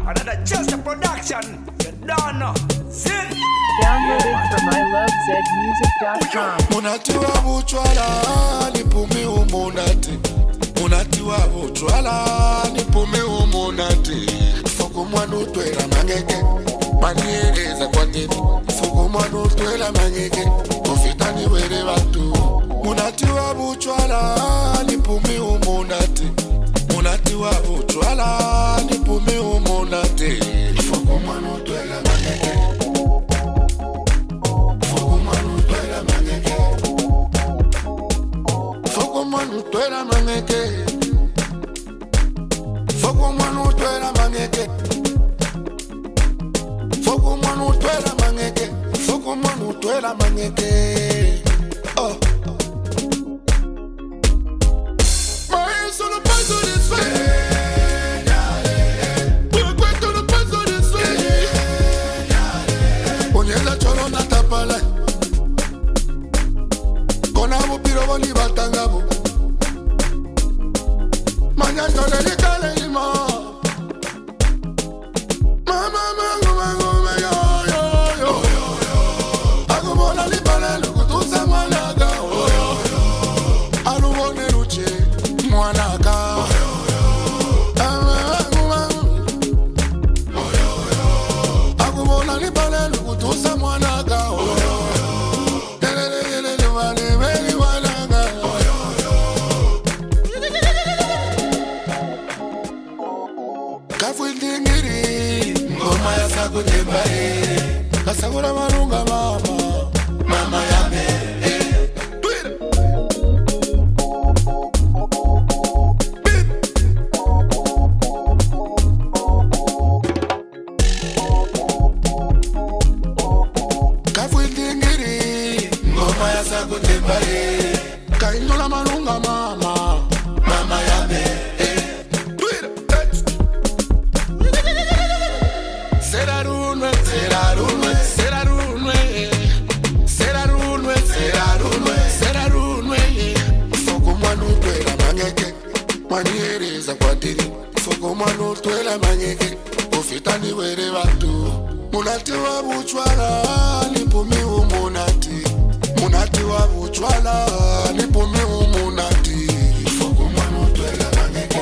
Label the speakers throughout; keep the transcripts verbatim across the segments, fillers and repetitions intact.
Speaker 1: Another just a production. You don't know. Zin.
Speaker 2: Downloaded from I love zed music dot com.
Speaker 3: Munati wa buchwala nipumi umunati. Munati wa buchwala nipumi umunati. Foko mwanu twera mangeke. Maniereza kwa tete. Foko mwanu twera mangeke. Ofitani were watu. Munati wa buchwala nipumi umunati. Munati wa buchwala nipumi umunati. Foko mwanu twera mangeke. Foko manu twera mangeke. Foko manu twera mangeke. Foko manu twera mangeke. Foko manu twera mangeke. Oh. My sono paso de fe. Puedo paso de fe. Poniendo choro na tapala. Konabo piro boli batangabo. Mañana le dicale ilma. Mama mango mango me yo yo yo yo yo. Ago bola li pala lugu tu sa malaga. Yo yo yo. Alu bone luche mwanaka. Yo yo yo. Ago mango. Yo yo yo. Ago bola li pala lugu tu sa mwanaka. Yo yo yo. Kasagura marunga mama, mama yame. Kafuindingiri, ngoma ya sakute mbali. Kaindola marunga mama, mama yame. Serarunwe, serarunwe, serarunwe, serarunwe, serarunwe, serarunwe. Foko mwanu twela mangeke, maniereza kwa diri. Foko mwanu twela mangeke, ofitani were watu. Munati wa buchwala, nipumi umunati. Munati wa buchwala, nipumi umunati. Foko mwanu twela mangeke.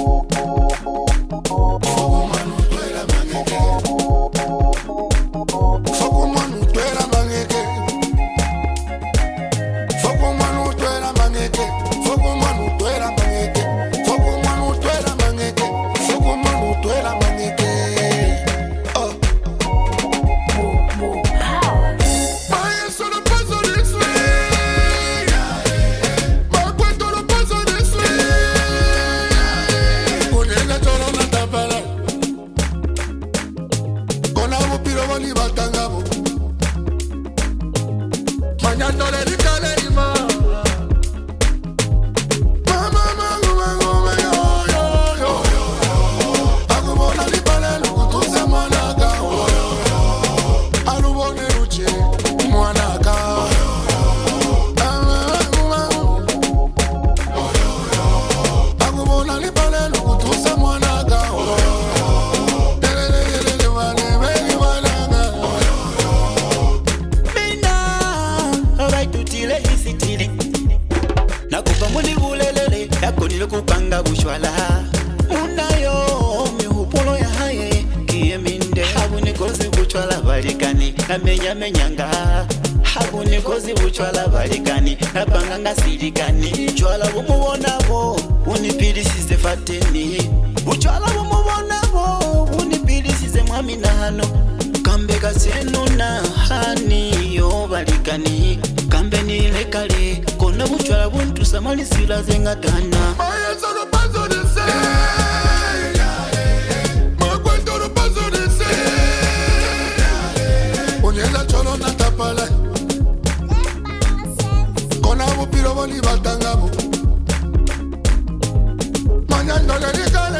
Speaker 3: Foko mwanu twela mangeke. Foko manu twera mangeke. Foko manu twera mangeke. Foko manu twera mangeke. Foko manu twera mangeke. Foko manu twera mangeke. Oh. More, more power. My sono paso this way. My cuento no paso this way. Konena choro na tapala. Konabo piro boli batangabo. Mañana le dicale ilma. Mama mango mango me yo yo yo yo. Ago bola li pale lugu tu sa mwanaka. Yo yo yo. Alu bone luche mwanaka. Yo yo yo. Ago mango. Yo yo yo. Ago bola li pale lugu tu sa mwanaka. Yo yo yo. Dele dele dele vale vele walaga. Yo yo yo.
Speaker 4: Mina, alright to tile isitile. Nakupa muli bulelele, yakonile kupanga bushwala. Unayo mihupolo ya haye, kie minde. Habuni kozi buchwala balikani, na menya menyanga. Habuni kozi buchwala balikani, na banganga silikani. Chwala bumubonabo, unipidi size fateni. Buchwala bumubonabo, unipidi size mwami na hano. Kambe kasenu na hani yo balikani. Kambe nile kale, kona buchwala buntu samali sila zenga dana.
Speaker 3: My sono paso de se. My cuento no paso de se. Poniendo choro na tapala. Konabo piro boli batangabo. Mañana le diga